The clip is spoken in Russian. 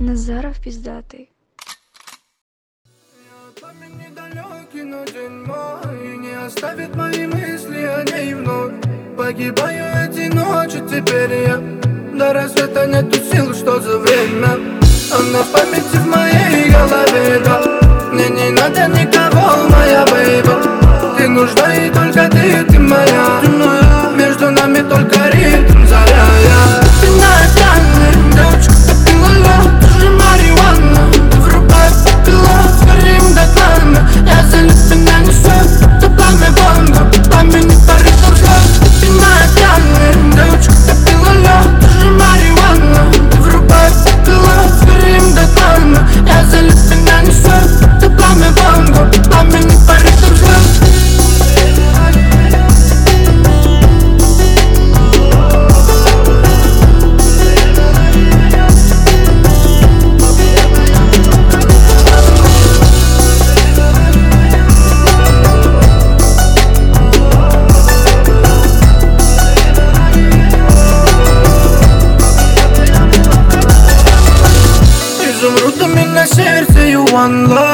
Назаров пиздатый. Пламени далекий, но день мой не оставит мои мысли о ней вновь. Погибаю эти ночи, теперь я до рассвета нету сил, что за время. Она в памяти в моей голове, да. Мне не надо никого, моя бейба. Ты нужна и только ты моя. Между нами только ритм, заря. Ты наглядная девочка, ты пила лед, ты же марихуана. Ты врубай пилот, горим до клана. Я залип, меня несет, то пламя бомба, пламени порывом слез. Ты наглядная девочка, ты пила лед, ты же марихуана. Ты врубай пилот, горим до клана. Я залип, меня несет, то пламя бомба, пламени порывом слез. Изумрудами на сердце, you one love.